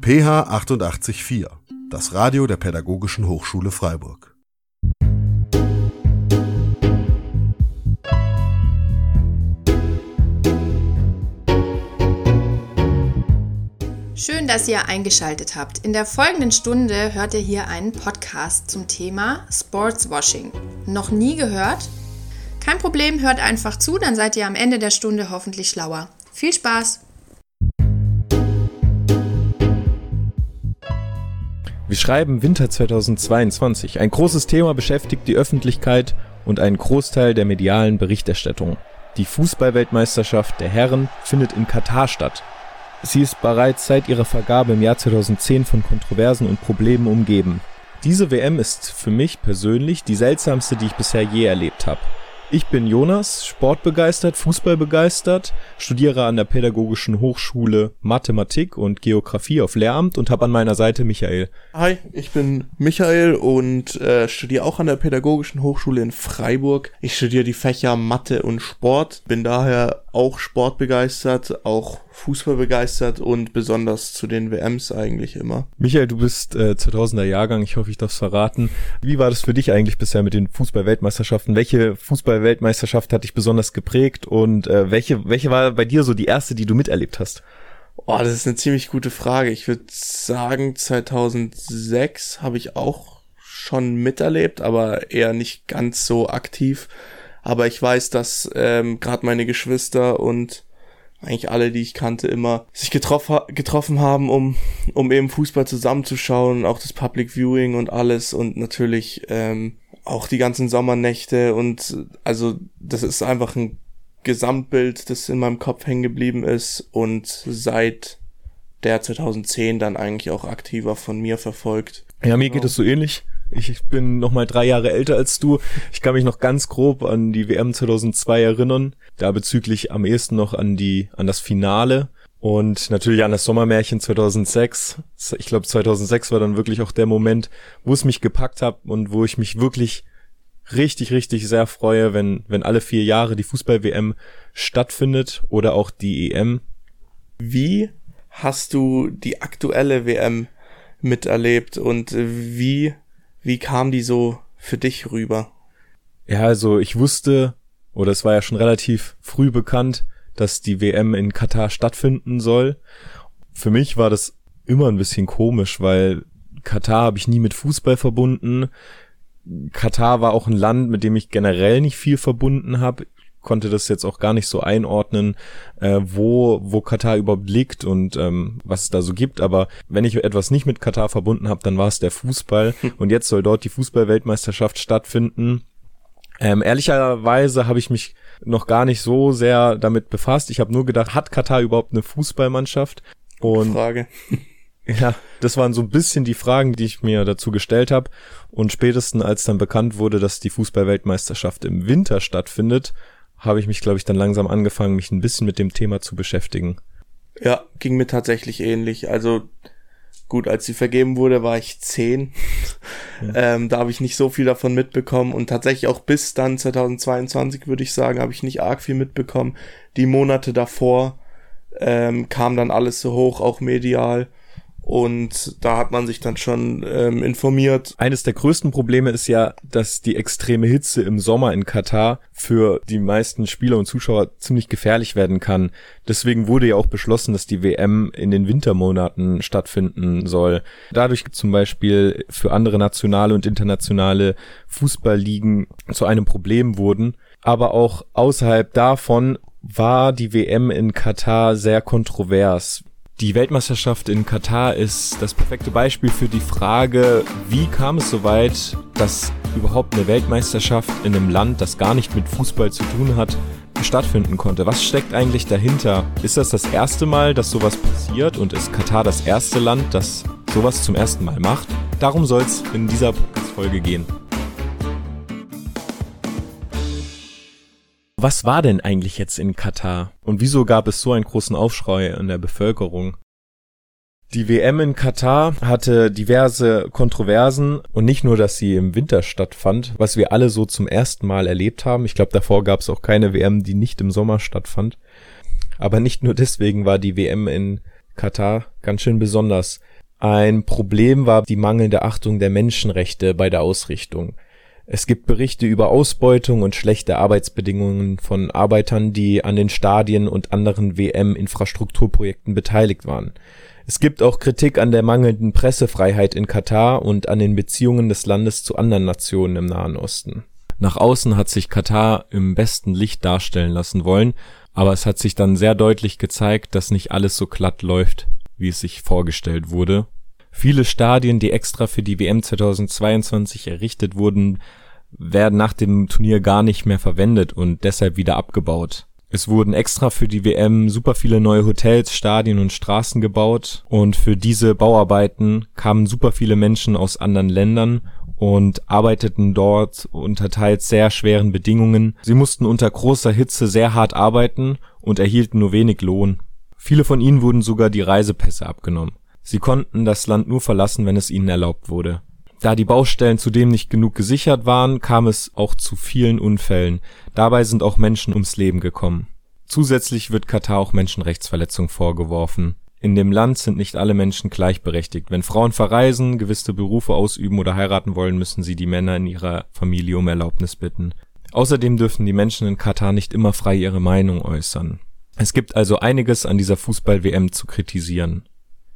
PH 88.4, das Radio der Pädagogischen Hochschule Freiburg. Schön, dass ihr eingeschaltet habt. In der folgenden Stunde hört ihr hier einen Podcast zum Thema Sportswashing. Noch nie gehört? Kein Problem, hört einfach zu, dann seid ihr am Ende der Stunde hoffentlich schlauer. Viel Spaß! Wir schreiben Winter 2022. Ein großes Thema beschäftigt die Öffentlichkeit und einen Großteil der medialen Berichterstattung. Die Fußball-Weltmeisterschaft der Herren findet in Katar statt. Sie ist bereits seit ihrer Vergabe im Jahr 2010 von Kontroversen und Problemen umgeben. Diese WM ist für mich persönlich die seltsamste, die ich bisher je erlebt habe. Ich bin Jonas, sportbegeistert, fußballbegeistert, studiere an der Pädagogischen Hochschule Mathematik und Geografie auf Lehramt und habe an meiner Seite Michael. Hi, ich bin Michael und studiere auch an der Pädagogischen Hochschule in Freiburg. Ich studiere die Fächer Mathe und Sport, bin daher auch sportbegeistert, auch fußballbegeistert und besonders zu den WMs eigentlich immer. Michael, du bist 2000er Jahrgang, ich hoffe, ich darf es verraten. Wie war das für dich eigentlich bisher mit den Fußball-Weltmeisterschaften? Welche Fußball-Weltmeisterschaft hat dich besonders geprägt und welche war bei dir so die erste, die du miterlebt hast? Oh, das ist eine ziemlich gute Frage. Ich würde sagen, 2006 habe ich auch schon miterlebt, aber eher nicht ganz so aktiv. Aber ich weiß, dass gerade meine Geschwister und eigentlich alle, die ich kannte, immer sich getroffen haben, um eben Fußball zusammenzuschauen, auch das Public Viewing und alles und natürlich auch die ganzen Sommernächte und also das ist einfach ein Gesamtbild, das in meinem Kopf hängen geblieben ist und seit der 2010 dann eigentlich auch aktiver von mir verfolgt. Ja, mir geht es so ähnlich. Ich bin noch mal 3 Jahre älter als du. Ich kann mich noch ganz grob an die WM 2002 erinnern. Da bezüglich am ehesten noch an das Finale und natürlich an das Sommermärchen 2006. Ich glaube 2006 war dann wirklich auch der Moment, wo es mich gepackt hat und wo ich mich wirklich richtig, richtig sehr freue, wenn alle 4 Jahre die Fußball-WM stattfindet oder auch die EM. Wie hast du die aktuelle WM miterlebt und wie kam die so für dich rüber? Ja, also ich wusste, oder es war ja schon relativ früh bekannt, dass die WM in Katar stattfinden soll. Für mich war das immer ein bisschen komisch, weil Katar habe ich nie mit Fußball verbunden. Katar war auch ein Land, mit dem ich generell nicht viel verbunden habe. Konnte das jetzt auch gar nicht so einordnen, wo Katar überhaupt liegt und was es da so gibt. Aber wenn ich etwas nicht mit Katar verbunden habe, dann war es der Fußball. Und jetzt soll dort die Fußball-Weltmeisterschaft stattfinden. Ehrlicherweise habe ich mich noch gar nicht so sehr damit befasst. Ich habe nur gedacht, hat Katar überhaupt eine Fußballmannschaft? Und Frage. Ja, das waren so ein bisschen die Fragen, die ich mir dazu gestellt habe. Und spätestens als dann bekannt wurde, dass die Fußball-Weltmeisterschaft im Winter stattfindet, habe ich mich, glaube ich, dann langsam angefangen, mich ein bisschen mit dem Thema zu beschäftigen. Ja, ging mir tatsächlich ähnlich. Also gut, als sie vergeben wurde, war ich 10. Ja. Da habe ich nicht so viel davon mitbekommen und tatsächlich auch bis dann 2022, würde ich sagen, habe ich nicht arg viel mitbekommen. Die Monate davor kam dann alles so hoch, auch medial. Und da hat man sich dann schon informiert. Eines der größten Probleme ist ja, dass die extreme Hitze im Sommer in Katar für die meisten Spieler und Zuschauer ziemlich gefährlich werden kann. Deswegen wurde ja auch beschlossen, dass die WM in den Wintermonaten stattfinden soll. Dadurch zum Beispiel für andere nationale und internationale Fußballligen zu einem Problem wurden. Aber auch außerhalb davon war die WM in Katar sehr kontrovers. Die Weltmeisterschaft in Katar ist das perfekte Beispiel für die Frage, wie kam es so weit, dass überhaupt eine Weltmeisterschaft in einem Land, das gar nicht mit Fußball zu tun hat, stattfinden konnte. Was steckt eigentlich dahinter? Ist das erste Mal, dass sowas passiert und ist Katar das erste Land, das sowas zum ersten Mal macht? Darum soll es in dieser Podcast-Folge gehen. Was war denn eigentlich jetzt in Katar? Und wieso gab es so einen großen Aufschrei in der Bevölkerung? Die WM in Katar hatte diverse Kontroversen und nicht nur, dass sie im Winter stattfand, was wir alle so zum ersten Mal erlebt haben. Ich glaube, davor gab es auch keine WM, die nicht im Sommer stattfand. Aber nicht nur deswegen war die WM in Katar ganz schön besonders. Ein Problem war die mangelnde Achtung der Menschenrechte bei der Ausrichtung. Es gibt Berichte über Ausbeutung und schlechte Arbeitsbedingungen von Arbeitern, die an den Stadien und anderen WM-Infrastrukturprojekten beteiligt waren. Es gibt auch Kritik an der mangelnden Pressefreiheit in Katar und an den Beziehungen des Landes zu anderen Nationen im Nahen Osten. Nach außen hat sich Katar im besten Licht darstellen lassen wollen, aber es hat sich dann sehr deutlich gezeigt, dass nicht alles so glatt läuft, wie es sich vorgestellt wurde. Viele Stadien, die extra für die WM 2022 errichtet wurden, werden nach dem Turnier gar nicht mehr verwendet und deshalb wieder abgebaut. Es wurden extra für die WM super viele neue Hotels, Stadien und Straßen gebaut und für diese Bauarbeiten kamen super viele Menschen aus anderen Ländern und arbeiteten dort unter teils sehr schweren Bedingungen. Sie mussten unter großer Hitze sehr hart arbeiten und erhielten nur wenig Lohn. Viele von ihnen wurden sogar die Reisepässe abgenommen. Sie konnten das Land nur verlassen, wenn es ihnen erlaubt wurde. Da die Baustellen zudem nicht genug gesichert waren, kam es auch zu vielen Unfällen. Dabei sind auch Menschen ums Leben gekommen. Zusätzlich wird Katar auch Menschenrechtsverletzungen vorgeworfen. In dem Land sind nicht alle Menschen gleichberechtigt. Wenn Frauen verreisen, gewisse Berufe ausüben oder heiraten wollen, müssen sie die Männer in ihrer Familie um Erlaubnis bitten. Außerdem dürfen die Menschen in Katar nicht immer frei ihre Meinung äußern. Es gibt also einiges an dieser Fußball-WM zu kritisieren.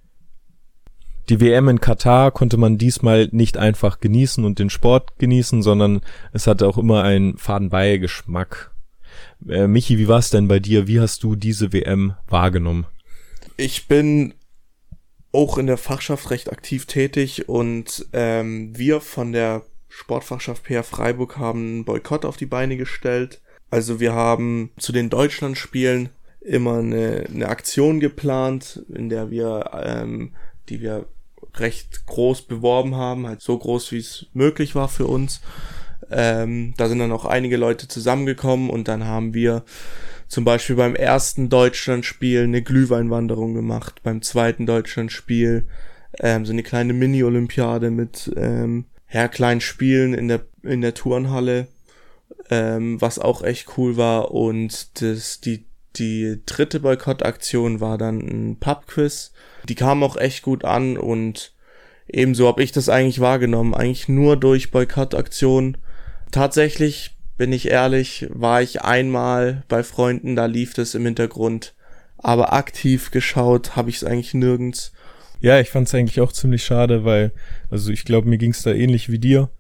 Die WM in Katar konnte man diesmal nicht einfach genießen und den Sport genießen, sondern es hatte auch immer einen Fadenbeigeschmack. Michi, wie war es denn bei dir? Wie hast du diese WM wahrgenommen? Ich bin auch in der Fachschaft recht aktiv tätig und wir von der Sportfachschaft PR Freiburg haben einen Boykott auf die Beine gestellt. Also wir haben zu den Deutschlandspielen immer eine Aktion geplant, in der wir die wir recht groß beworben haben, halt so groß wie es möglich war für uns. Da sind dann auch einige Leute zusammengekommen und dann haben wir zum Beispiel beim ersten Deutschlandspiel eine Glühweinwanderung gemacht, beim zweiten Deutschlandspiel so eine kleine Mini-Olympiade mit kleinen Spielen in der Turnhalle, was auch echt cool war. Und die dritte Boykottaktion war dann ein Pub-Quiz. Die kam auch echt gut an und ebenso habe ich das eigentlich wahrgenommen. Eigentlich nur durch Boykottaktionen. Tatsächlich, bin ich ehrlich, war ich einmal bei Freunden, da lief das im Hintergrund. Aber aktiv geschaut habe ich es eigentlich nirgends. Ja, ich fand es eigentlich auch ziemlich schade, weil, also ich glaube, mir ging es da ähnlich wie dir.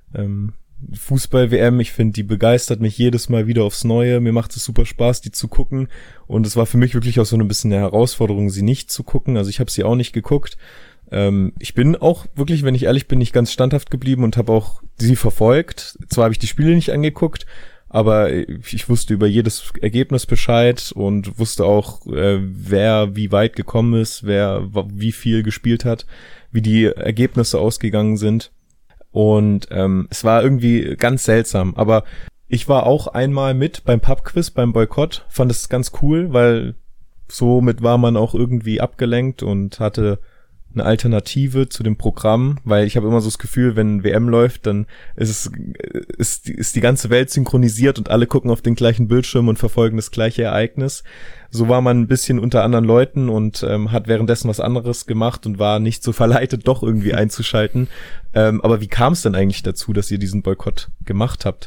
Fußball-WM, ich finde, die begeistert mich jedes Mal wieder aufs Neue. Mir macht es super Spaß, die zu gucken. Und es war für mich wirklich auch so ein bisschen eine Herausforderung, sie nicht zu gucken. Also ich habe sie auch nicht geguckt. Ich bin auch wirklich, wenn ich ehrlich bin, nicht ganz standhaft geblieben und habe auch sie verfolgt. Zwar habe ich die Spiele nicht angeguckt, aber ich wusste über jedes Ergebnis Bescheid und wusste auch, wer wie weit gekommen ist, wer wie viel gespielt hat, wie die Ergebnisse ausgegangen sind. Und es war irgendwie ganz seltsam. Aber ich war auch einmal mit beim Pub-Quiz, beim Boykott, fand es ganz cool, weil somit war man auch irgendwie abgelenkt und hatte eine Alternative zu dem Programm, weil ich habe immer so das Gefühl, wenn WM läuft, dann ist die ganze Welt synchronisiert und alle gucken auf den gleichen Bildschirm und verfolgen das gleiche Ereignis. So war man ein bisschen unter anderen Leuten und hat währenddessen was anderes gemacht und war nicht so verleitet, doch irgendwie einzuschalten. Aber wie kam es denn eigentlich dazu, dass ihr diesen Boykott gemacht habt?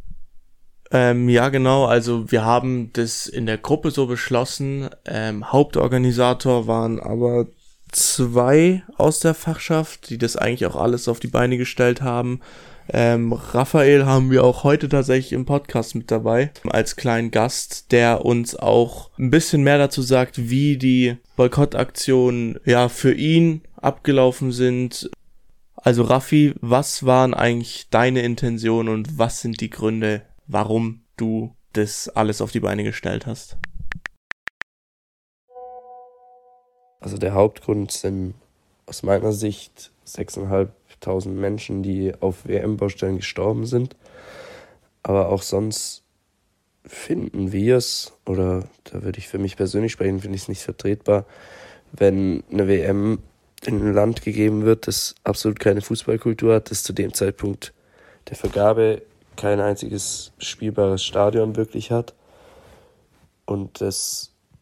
Ja, genau. Also wir haben das in der Gruppe so beschlossen. Hauptorganisator waren aber 2 aus der Fachschaft, die das eigentlich auch alles auf die Beine gestellt haben. Raphael haben wir auch heute tatsächlich im Podcast mit dabei, als kleinen Gast, der uns auch ein bisschen mehr dazu sagt, wie die Boykottaktionen ja für ihn abgelaufen sind. Also Raffi, was waren eigentlich deine Intentionen und was sind die Gründe, warum du das alles auf die Beine gestellt hast? Also der Hauptgrund sind aus meiner Sicht 6.500 Menschen, die auf WM-Baustellen gestorben sind. Aber auch sonst finden wir es, oder da würde ich für mich persönlich sprechen, finde ich es nicht vertretbar, wenn eine WM in ein Land gegeben wird, das absolut keine Fußballkultur hat, das zu dem Zeitpunkt der Vergabe kein einziges spielbares Stadion wirklich hat und das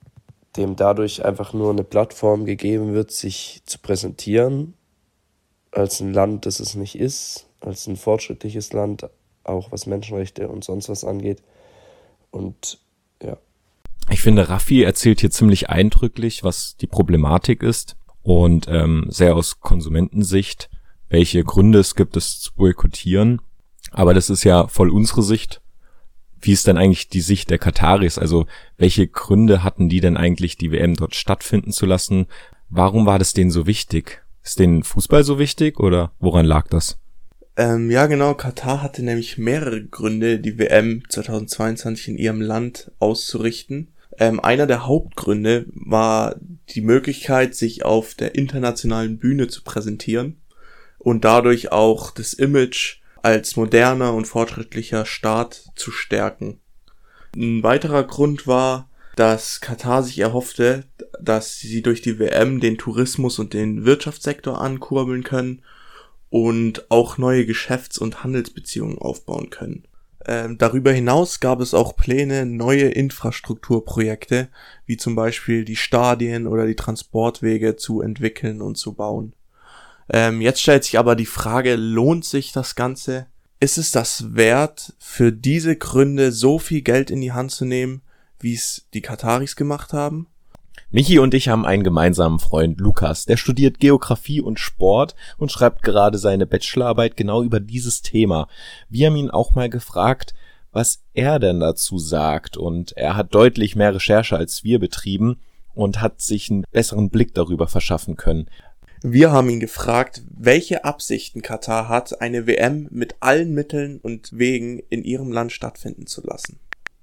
dem dadurch einfach nur eine Plattform gegeben wird, sich zu präsentieren als ein Land, das es nicht ist, als ein fortschrittliches Land, auch was Menschenrechte und sonst was angeht. Und ja. Ich finde, Raffi erzählt hier ziemlich eindrücklich, was die Problematik ist und sehr aus Konsumentensicht, welche Gründe es gibt, es zu boykottieren. Aber das ist ja voll unsere Sicht. Wie ist denn eigentlich die Sicht der Kataris? Also welche Gründe hatten die denn eigentlich, die WM dort stattfinden zu lassen? Warum war das denen so wichtig? Ist denen Fußball so wichtig oder woran lag das? Ja, genau. Katar hatte nämlich mehrere Gründe, die WM 2022 in ihrem Land auszurichten. Einer der Hauptgründe war die Möglichkeit, sich auf der internationalen Bühne zu präsentieren und dadurch auch das Image als moderner und fortschrittlicher Staat zu stärken. Ein weiterer Grund war, dass Katar sich erhoffte, dass sie durch die WM den Tourismus und den Wirtschaftssektor ankurbeln können und auch neue Geschäfts- und Handelsbeziehungen aufbauen können. Darüber hinaus gab es auch Pläne, neue Infrastrukturprojekte, wie zum Beispiel die Stadien oder die Transportwege zu entwickeln und zu bauen. Jetzt stellt sich aber die Frage, lohnt sich das Ganze? Ist es das wert, für diese Gründe so viel Geld in die Hand zu nehmen, wie es die Kataris gemacht haben? Michi und ich haben einen gemeinsamen Freund, Lukas, der studiert Geografie und Sport und schreibt gerade seine Bachelorarbeit genau über dieses Thema. Wir haben ihn auch mal gefragt, was er denn dazu sagt, und er hat deutlich mehr Recherche als wir betrieben und hat sich einen besseren Blick darüber verschaffen können. Wir haben ihn gefragt, welche Absichten Katar hat, eine WM mit allen Mitteln und Wegen in ihrem Land stattfinden zu lassen.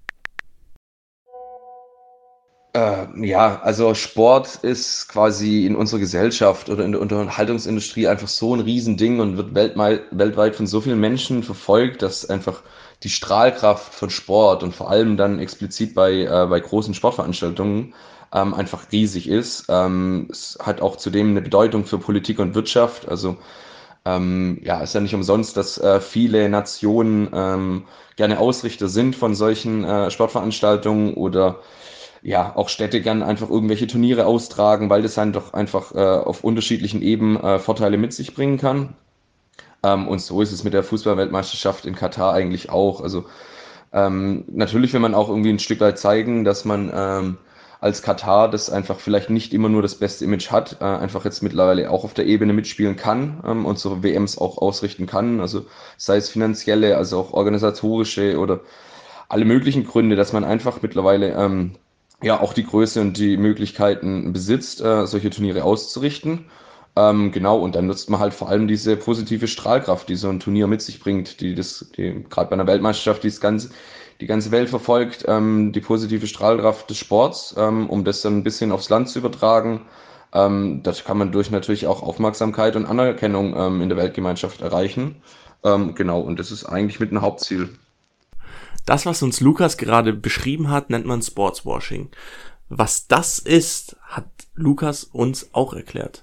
Ja, also Sport ist quasi in unserer Gesellschaft oder in der Unterhaltungsindustrie einfach so ein Riesending und wird weltweit von so vielen Menschen verfolgt, dass einfach die Strahlkraft von Sport und vor allem dann explizit bei großen Sportveranstaltungen einfach riesig ist. Es hat auch zudem eine Bedeutung für Politik und Wirtschaft. Also ja, ist ja nicht umsonst, dass viele Nationen gerne Ausrichter sind von solchen Sportveranstaltungen oder ja, auch Städte gern einfach irgendwelche Turniere austragen, weil das dann doch einfach auf unterschiedlichen Ebenen Vorteile mit sich bringen kann. Und so ist es mit der Fußballweltmeisterschaft in Katar eigentlich auch. Also natürlich will man auch irgendwie ein Stück weit zeigen, dass man als Katar, das einfach vielleicht nicht immer nur das beste Image hat, einfach jetzt mittlerweile auch auf der Ebene mitspielen kann und so WMs auch ausrichten kann. Also sei es finanzielle, also auch organisatorische oder alle möglichen Gründe, dass man einfach mittlerweile ja auch die Größe und die Möglichkeiten besitzt, solche Turniere auszurichten. Genau, und dann nutzt man halt vor allem diese positive Strahlkraft, die so ein Turnier mit sich bringt, die gerade bei einer Weltmeisterschaft die ganze Welt verfolgt, die positive Strahlkraft des Sports, um das dann ein bisschen aufs Land zu übertragen. Das kann man durch natürlich auch Aufmerksamkeit und Anerkennung in der Weltgemeinschaft erreichen. Genau, und das ist eigentlich mit ein Hauptziel. Das, was uns Lukas gerade beschrieben hat, nennt man Sportswashing. Was das ist, hat Lukas uns auch erklärt.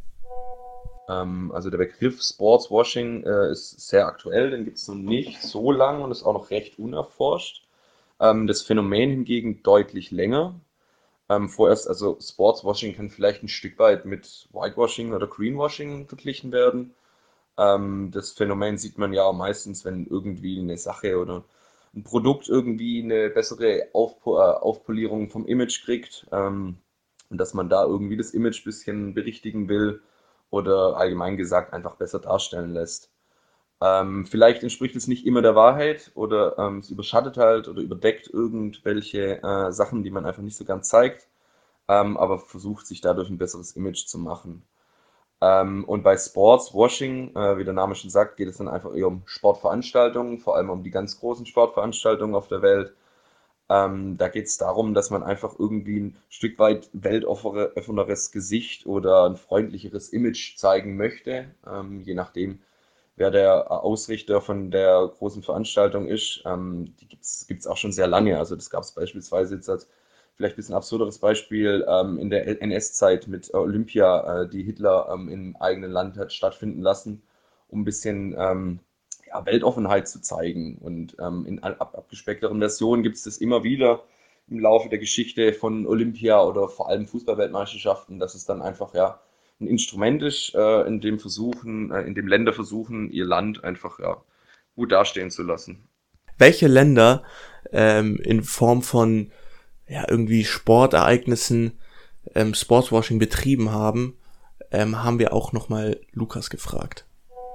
Also der Begriff Sportswashing ist sehr aktuell, den gibt es noch nicht so lang und ist auch noch recht unerforscht. Das Phänomen hingegen deutlich länger. Vorerst, also Sportswashing kann vielleicht ein Stück weit mit Whitewashing oder Greenwashing verglichen werden. Das Phänomen sieht man ja meistens, wenn irgendwie eine Sache oder ein Produkt irgendwie eine bessere Aufpolierung vom Image kriegt und dass man da irgendwie das Image ein bisschen berichtigen will oder allgemein gesagt einfach besser darstellen lässt. Vielleicht entspricht es nicht immer der Wahrheit oder es überschattet halt oder überdeckt irgendwelche Sachen, die man einfach nicht so ganz zeigt, aber versucht sich dadurch ein besseres Image zu machen. Und bei Sportswashing, wie der Name schon sagt, geht es dann einfach eher um Sportveranstaltungen, vor allem um die ganz großen Sportveranstaltungen auf der Welt. Da geht es darum, dass man einfach irgendwie ein Stück weit weltoffeneres Gesicht oder ein freundlicheres Image zeigen möchte, je nachdem, wer der Ausrichter von der großen Veranstaltung ist. Die gibt's auch schon sehr lange. Also das gab es beispielsweise jetzt als vielleicht ein bisschen absurderes Beispiel in der NS-Zeit mit Olympia, die Hitler im eigenen Land hat stattfinden lassen, um ein bisschen ja, Weltoffenheit zu zeigen. Und in abgespeckteren Versionen gibt es das immer wieder. im Laufe der Geschichte von Olympia oder vor allem Fußball-Weltmeisterschaften, dass es dann einfach ein Instrument ist, in dem Länder versuchen, ihr Land einfach gut dastehen zu lassen. Welche Länder in Form von irgendwie Sportereignissen Sportswashing betrieben haben, haben wir auch nochmal Lukas gefragt.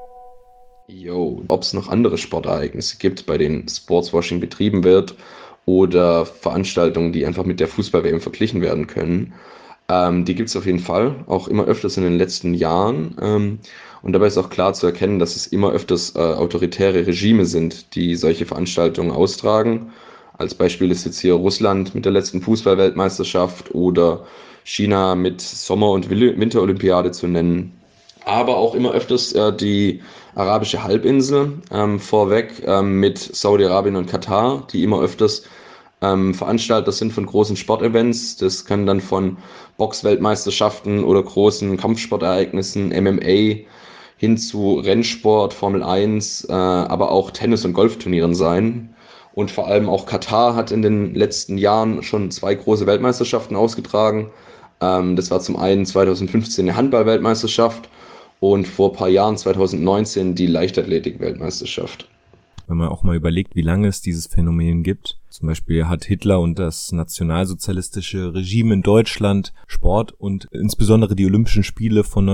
Ob es noch andere Sportereignisse gibt, bei denen Sportswashing betrieben wird oder Veranstaltungen, die einfach mit der Fußball-WM verglichen werden können. Die gibt es auf jeden Fall, auch immer öfters in den letzten Jahren. Und dabei ist auch klar zu erkennen, dass es immer öfters autoritäre Regime sind, die solche Veranstaltungen austragen. Als Beispiel ist jetzt hier Russland mit der letzten Fußball-Weltmeisterschaft oder China mit Sommer- und Winterolympiade zu nennen. Aber auch immer öfters die arabische Halbinsel vorweg mit Saudi-Arabien und Katar, die immer öfters Veranstalter sind von großen Sportevents. Das können dann von Boxweltmeisterschaften oder großen Kampfsportereignissen, MMA hin zu Rennsport, Formel 1, aber auch Tennis- und Golfturnieren sein. Und vor allem auch Katar hat in den letzten Jahren schon 2 große Weltmeisterschaften ausgetragen. Das war zum einen 2015 eine Handball-Weltmeisterschaft und vor ein paar Jahren, 2019, die Leichtathletik-Weltmeisterschaft. Wenn man auch mal überlegt, wie lange es dieses Phänomen gibt. Zum Beispiel hat Hitler und das nationalsozialistische Regime in Deutschland Sport und insbesondere die Olympischen Spiele von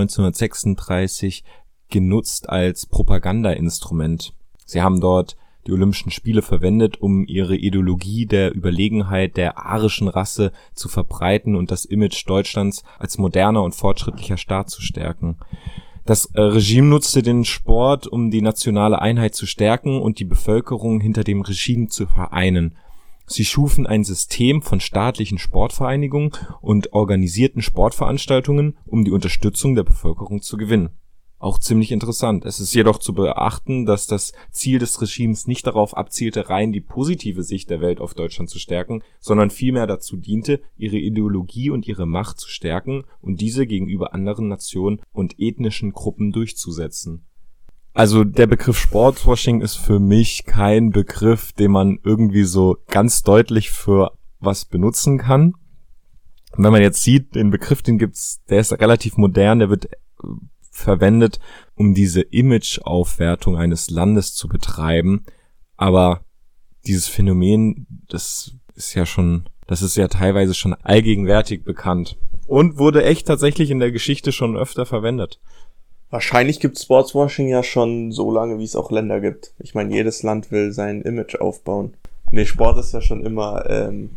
1936 genutzt als Propagandainstrument. Sie haben dort die Olympischen Spiele verwendet, um ihre Ideologie der Überlegenheit der arischen Rasse zu verbreiten und das Image Deutschlands als moderner und fortschrittlicher Staat zu stärken. Das Regime nutzte den Sport, um die nationale Einheit zu stärken und die Bevölkerung hinter dem Regime zu vereinen. Sie schufen ein System von staatlichen Sportvereinigungen und organisierten Sportveranstaltungen, um die Unterstützung der Bevölkerung zu gewinnen. Auch ziemlich interessant. Es ist jedoch zu beachten, dass das Ziel des Regimes nicht darauf abzielte, rein die positive Sicht der Welt auf Deutschland zu stärken, sondern vielmehr dazu diente, ihre Ideologie und ihre Macht zu stärken und diese gegenüber anderen Nationen und ethnischen Gruppen durchzusetzen. Also der Begriff Sportswashing ist für mich kein Begriff, den man irgendwie so ganz deutlich für was benutzen kann. Und wenn man jetzt sieht, den Begriff, der ist relativ modern, der wird verwendet, um diese Imageaufwertung eines Landes zu betreiben. Aber dieses Phänomen, das ist ja teilweise schon allgegenwärtig bekannt und wurde echt tatsächlich in der Geschichte schon öfter verwendet. Wahrscheinlich gibt Sportswashing ja schon so lange, wie es auch Länder gibt. Ich meine, jedes Land will sein Image aufbauen. Nee, Sport ist ja schon immer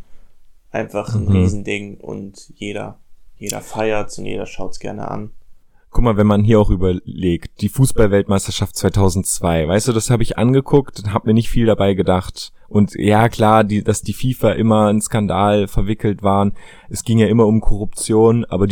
einfach ein Riesending und jeder feiert's und jeder schaut's gerne an. Guck mal, wenn man hier auch überlegt, die Fußball-Weltmeisterschaft 2002, weißt du, das habe ich angeguckt und habe mir nicht viel dabei gedacht. Und ja, klar, dass die FIFA immer in Skandal verwickelt waren. Es ging ja immer um Korruption, aber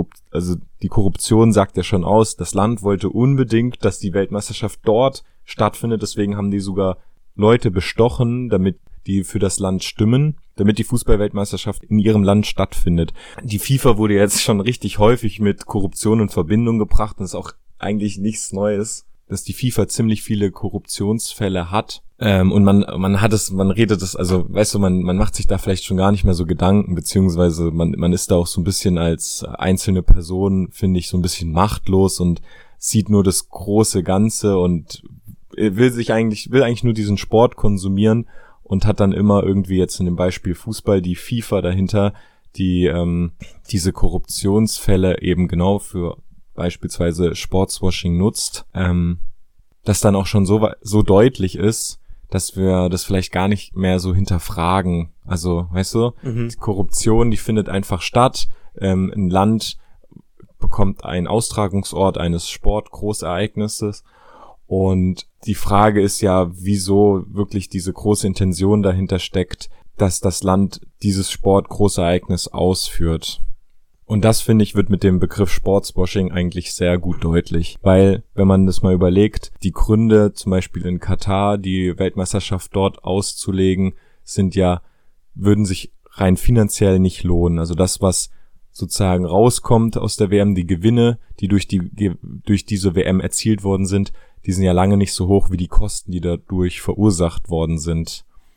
die Korruption sagt ja schon aus, das Land wollte unbedingt, dass die Weltmeisterschaft dort stattfindet. Deswegen haben die sogar Leute bestochen, damit die für das Land stimmen, damit die Fußball-Weltmeisterschaft in ihrem Land stattfindet. Die FIFA wurde jetzt schon richtig häufig mit Korruption in Verbindung gebracht und ist auch eigentlich nichts Neues, dass die FIFA ziemlich viele Korruptionsfälle hat. Und man macht sich da vielleicht schon gar nicht mehr so Gedanken, beziehungsweise man ist da auch so ein bisschen als einzelne Person, finde ich, so ein bisschen machtlos und sieht nur das große Ganze und will eigentlich nur diesen Sport konsumieren und hat dann immer irgendwie jetzt in dem Beispiel Fußball die FIFA dahinter, die diese Korruptionsfälle eben genau für beispielsweise Sportswashing nutzt, das dann auch schon so deutlich ist, dass wir das vielleicht gar nicht mehr so hinterfragen. Also, weißt du, die Korruption, die findet einfach statt. Ein Land bekommt einen Austragungsort eines Sportgroßereignisses. Und die Frage ist ja, wieso wirklich diese große Intention dahinter steckt, dass das Land dieses Sportgroßereignis ausführt. Und das, finde ich, wird mit dem Begriff Sportswashing eigentlich sehr gut deutlich. Weil, wenn man das mal überlegt, die Gründe, zum Beispiel in Katar, die Weltmeisterschaft dort auszulegen, würden sich rein finanziell nicht lohnen. Also das, was sozusagen rauskommt aus der WM, die Gewinne, die durch diese WM erzielt worden sind, die sind ja lange nicht so hoch wie die Kosten, die dadurch verursacht worden sind.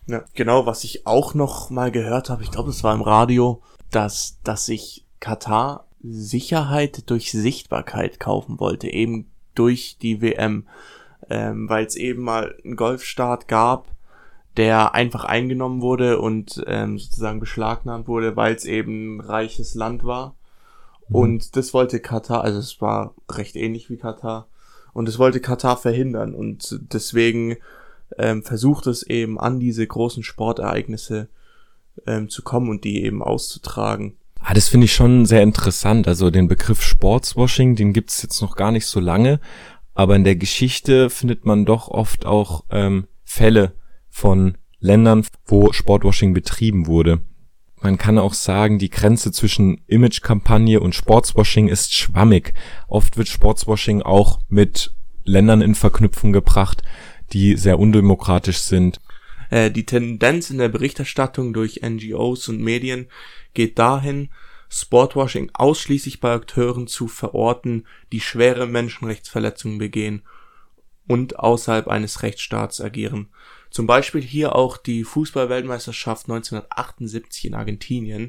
Ja, genau, was ich auch noch mal gehört habe, ich glaube, es war im Radio, dass sich Katar Sicherheit durch Sichtbarkeit kaufen wollte, eben durch die WM, weil es eben mal einen Golfstaat gab, der einfach eingenommen wurde und sozusagen beschlagnahmt wurde, weil es eben ein reiches Land war. Und das wollte Katar, also es war recht ähnlich wie Katar, und das wollte Katar verhindern. Und deswegen versucht es eben an diese großen Sportereignisse zu kommen und die eben auszutragen. Das finde ich schon sehr interessant. Also den Begriff Sportswashing, den gibt's jetzt noch gar nicht so lange, aber in der Geschichte findet man doch oft auch Fälle von Ländern, wo Sportwashing betrieben wurde. Man kann auch sagen, die Grenze zwischen Imagekampagne und Sportswashing ist schwammig. Oft wird Sportswashing auch mit Ländern in Verknüpfung gebracht, die sehr undemokratisch sind. Die Tendenz in der Berichterstattung durch NGOs und Medien geht dahin, Sportwashing ausschließlich bei Akteuren zu verorten, die schwere Menschenrechtsverletzungen begehen und außerhalb eines Rechtsstaats agieren. Zum Beispiel hier auch die Fußball-Weltmeisterschaft 1978 in Argentinien,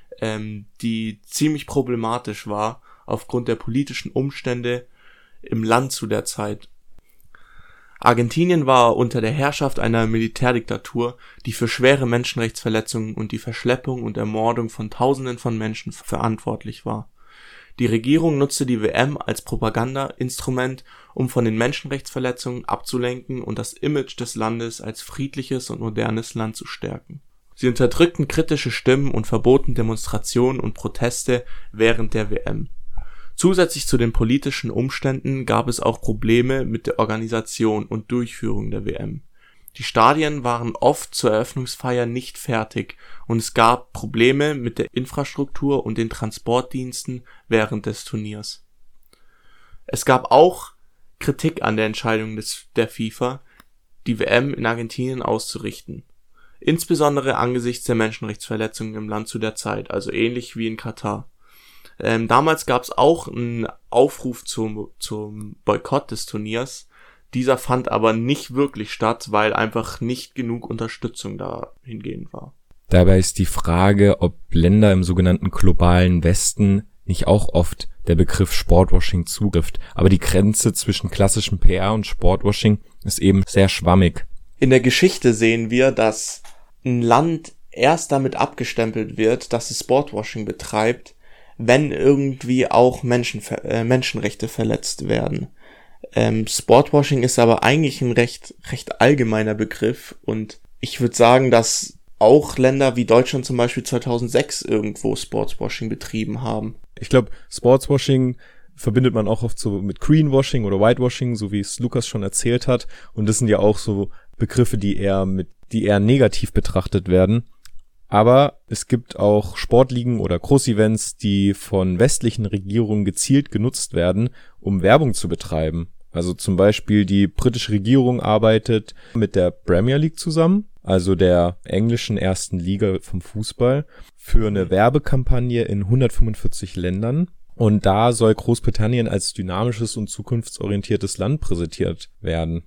die ziemlich problematisch war aufgrund der politischen Umstände im Land zu der Zeit. Argentinien war unter der Herrschaft einer Militärdiktatur, die für schwere Menschenrechtsverletzungen und die Verschleppung und Ermordung von Tausenden von Menschen verantwortlich war. Die Regierung nutzte die WM als Propagandainstrument, um von den Menschenrechtsverletzungen abzulenken und das Image des Landes als friedliches und modernes Land zu stärken. Sie unterdrückten kritische Stimmen und verboten Demonstrationen und Proteste während der WM. Zusätzlich zu den politischen Umständen gab es auch Probleme mit der Organisation und Durchführung der WM. Die Stadien waren oft zur Eröffnungsfeier nicht fertig und es gab Probleme mit der Infrastruktur und den Transportdiensten während des Turniers. Es gab auch Kritik an der Entscheidung der FIFA, die WM in Argentinien auszurichten. Insbesondere angesichts der Menschenrechtsverletzungen im Land zu der Zeit, also ähnlich wie in Katar. Damals gab es auch einen Aufruf zum Boykott des Turniers. Dieser fand aber nicht wirklich statt, weil einfach nicht genug Unterstützung dahingehend war. Dabei ist die Frage, ob Länder im sogenannten globalen Westen nicht auch oft der Begriff Sportwashing zutrifft. Aber die Grenze zwischen klassischem PR und Sportwashing ist eben sehr schwammig. In der Geschichte sehen wir, dass ein Land erst damit abgestempelt wird, dass es Sportwashing betreibt, wenn irgendwie auch Menschenrechte verletzt werden. Sportwashing ist aber eigentlich ein recht allgemeiner Begriff und ich würde sagen, dass auch Länder wie Deutschland zum Beispiel 2006 irgendwo Sportswashing betrieben haben. Ich glaube, Sportswashing verbindet man auch oft so mit Greenwashing oder Whitewashing, so wie es Lukas schon erzählt hat. Und das sind ja auch so Begriffe, die eher negativ betrachtet werden. Aber es gibt auch Sportligen oder Großevents, die von westlichen Regierungen gezielt genutzt werden, um Werbung zu betreiben. Also zum Beispiel die britische Regierung arbeitet mit der Premier League zusammen, also der englischen ersten Liga vom Fußball, für eine Werbekampagne in 145 Ländern. Und da soll Großbritannien als dynamisches und zukunftsorientiertes Land präsentiert werden.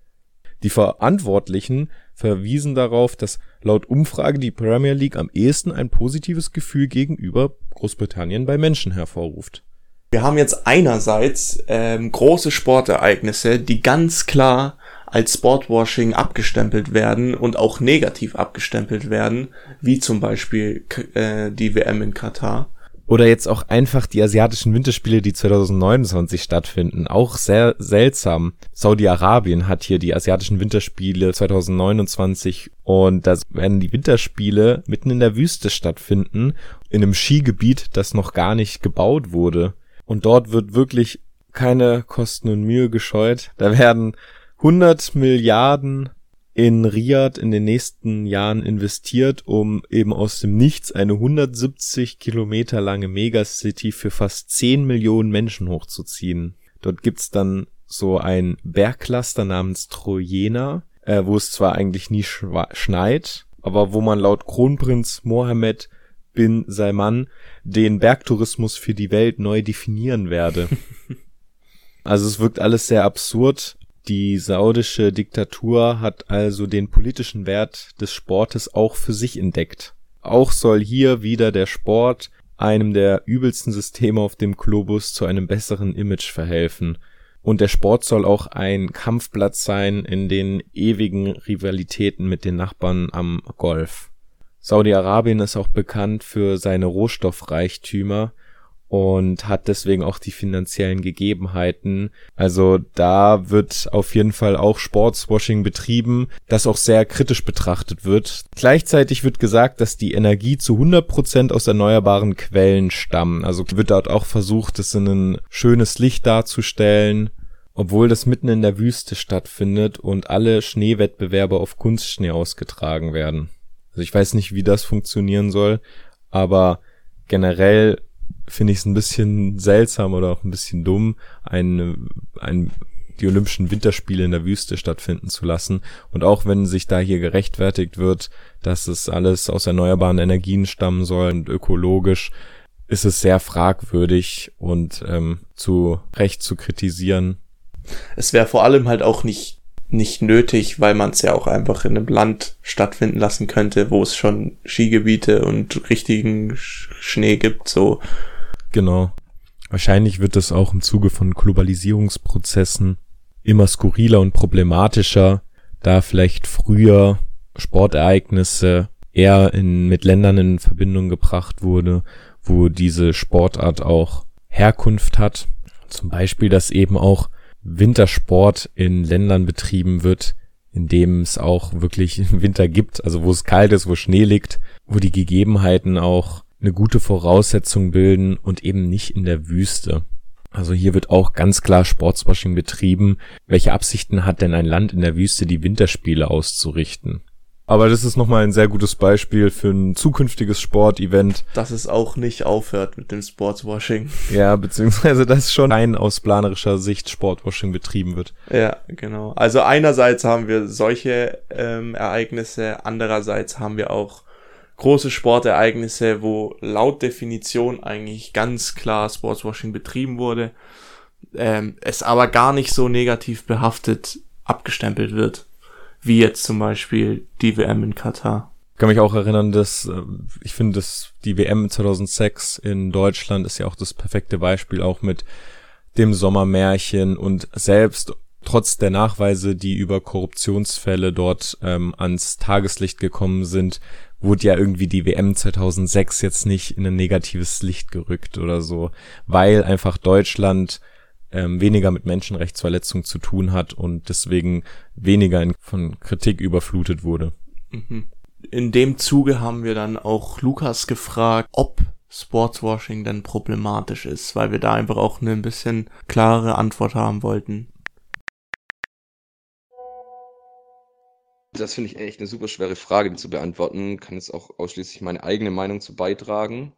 Die Verantwortlichen verwiesen darauf, dass laut Umfrage die Premier League am ehesten ein positives Gefühl gegenüber Großbritannien bei Menschen hervorruft. Wir haben jetzt einerseits große Sportereignisse, die ganz klar als Sportwashing abgestempelt werden und auch negativ abgestempelt werden, wie zum Beispiel die WM in Katar. Oder jetzt auch einfach die asiatischen Winterspiele, die 2029 stattfinden. Auch sehr seltsam. Saudi-Arabien hat hier die asiatischen Winterspiele 2029 und da werden die Winterspiele mitten in der Wüste stattfinden, in einem Skigebiet, das noch gar nicht gebaut wurde. Und dort wird wirklich keine Kosten und Mühe gescheut. Da werden 100 Milliarden in Riyadh in den nächsten Jahren investiert, um eben aus dem Nichts eine 170 Kilometer lange Megacity für fast 10 Millionen Menschen hochzuziehen. Dort gibt's dann so ein Bergcluster namens Trojena, wo es zwar eigentlich nie schneit, aber wo man laut Kronprinz Mohammed bin Salman den Bergtourismus für die Welt neu definieren werde. Also es wirkt alles sehr absurd. Die saudische Diktatur hat also den politischen Wert des Sportes auch für sich entdeckt. Auch soll hier wieder der Sport, einem der übelsten Systeme auf dem Globus, zu einem besseren Image verhelfen. Und der Sport soll auch ein Kampfplatz sein in den ewigen Rivalitäten mit den Nachbarn am Golf. Saudi-Arabien ist auch bekannt für seine Rohstoffreichtümer und hat deswegen auch die finanziellen Gegebenheiten. Also da wird auf jeden Fall auch Sportswashing betrieben, das auch sehr kritisch betrachtet wird. Gleichzeitig wird gesagt, dass die Energie zu 100% aus erneuerbaren Quellen stammt. Also wird dort auch versucht, es in ein schönes Licht darzustellen, obwohl das mitten in der Wüste stattfindet und alle Schneewettbewerbe auf Kunstschnee ausgetragen werden. Also ich weiß nicht, wie das funktionieren soll, aber generell finde ich es ein bisschen seltsam oder auch ein bisschen dumm, die Olympischen Winterspiele in der Wüste stattfinden zu lassen. Und auch wenn sich da hier gerechtfertigt wird, dass es alles aus erneuerbaren Energien stammen soll und ökologisch, ist es sehr fragwürdig und zu Recht zu kritisieren. Es wäre vor allem halt auch nicht nötig, weil man es ja auch einfach in einem Land stattfinden lassen könnte, wo es schon Skigebiete und richtigen Schnee gibt, so. Genau. Wahrscheinlich wird es auch im Zuge von Globalisierungsprozessen immer skurriler und problematischer, da vielleicht früher Sportereignisse eher mit Ländern in Verbindung gebracht wurde, wo diese Sportart auch Herkunft hat. Zum Beispiel, dass eben auch Wintersport in Ländern betrieben wird, in dem es auch wirklich Winter gibt, also wo es kalt ist, wo Schnee liegt, wo die Gegebenheiten auch eine gute Voraussetzung bilden und eben nicht in der Wüste. Also hier wird auch ganz klar Sportswashing betrieben. Welche Absichten hat denn ein Land in der Wüste, die Winterspiele auszurichten? Aber das ist nochmal ein sehr gutes Beispiel für ein zukünftiges Sportevent. Dass es auch nicht aufhört mit dem Sportswashing. Ja, beziehungsweise dass schon rein aus planerischer Sicht Sportwashing betrieben wird. Ja, genau. Also einerseits haben wir solche Ereignisse, andererseits haben wir auch große Sportereignisse, wo laut Definition eigentlich ganz klar Sportswashing betrieben wurde, es aber gar nicht so negativ behaftet abgestempelt wird, wie jetzt zum Beispiel die WM in Katar. Ich kann mich auch erinnern, dass ich finde, dass die WM 2006 in Deutschland ist ja auch das perfekte Beispiel, auch mit dem Sommermärchen, und selbst trotz der Nachweise, die über Korruptionsfälle dort ans Tageslicht gekommen sind, wurde ja irgendwie die WM 2006 jetzt nicht in ein negatives Licht gerückt oder so, weil einfach Deutschland weniger mit Menschenrechtsverletzungen zu tun hat und deswegen weniger von Kritik überflutet wurde. In dem Zuge haben wir dann auch Lukas gefragt, ob Sportswashing denn problematisch ist, weil wir da einfach auch eine ein bisschen klarere Antwort haben wollten. Das finde ich echt eine super schwere Frage, die zu beantworten. Kann jetzt auch ausschließlich meine eigene Meinung zu beitragen.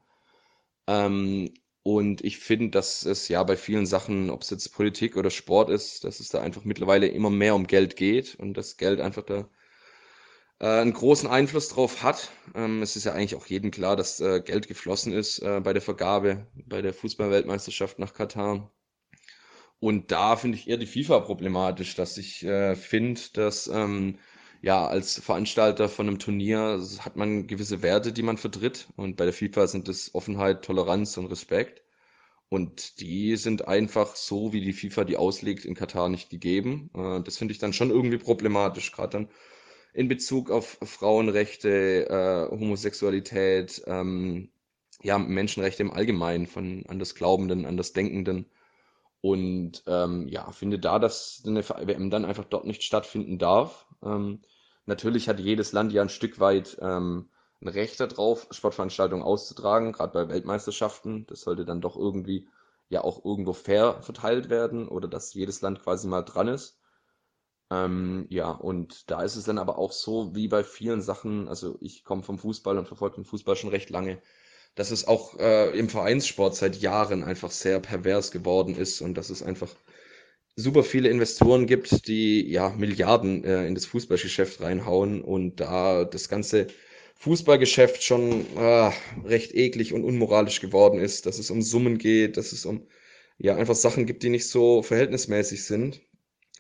Und ich finde, dass es ja bei vielen Sachen, ob es jetzt Politik oder Sport ist, dass es da einfach mittlerweile immer mehr um Geld geht und das Geld einfach da einen großen Einfluss drauf hat. Es ist ja eigentlich auch jedem klar, dass Geld geflossen ist bei der Vergabe, bei der Fußball-Weltmeisterschaft nach Katar. Und da finde ich eher die FIFA problematisch, dass ich finde, dass ja, als Veranstalter von einem Turnier hat man gewisse Werte, die man vertritt. Und bei der FIFA sind es Offenheit, Toleranz und Respekt. Und die sind einfach so, wie die FIFA die auslegt, in Katar nicht gegeben. Das finde ich dann schon irgendwie problematisch, gerade dann in Bezug auf Frauenrechte, Homosexualität, ja, Menschenrechte im Allgemeinen von Andersglaubenden, Andersdenkenden. Und ja, finde da, dass eine WM dann einfach dort nicht stattfinden darf. Natürlich hat jedes Land ja ein Stück weit ein Recht darauf, Sportveranstaltungen auszutragen, gerade bei Weltmeisterschaften. Das sollte dann doch irgendwie ja auch irgendwo fair verteilt werden oder dass jedes Land quasi mal dran ist. Ja, und da ist es dann aber auch so, wie bei vielen Sachen, also ich komme vom Fußball und verfolge den Fußball schon recht lange, dass es auch im Vereinssport seit Jahren einfach sehr pervers geworden ist und dass es einfach super viele Investoren gibt, die ja Milliarden in das Fußballgeschäft reinhauen und da das ganze Fußballgeschäft schon recht eklig und unmoralisch geworden ist, dass es um Summen geht, dass es um ja einfach Sachen gibt, die nicht so verhältnismäßig sind.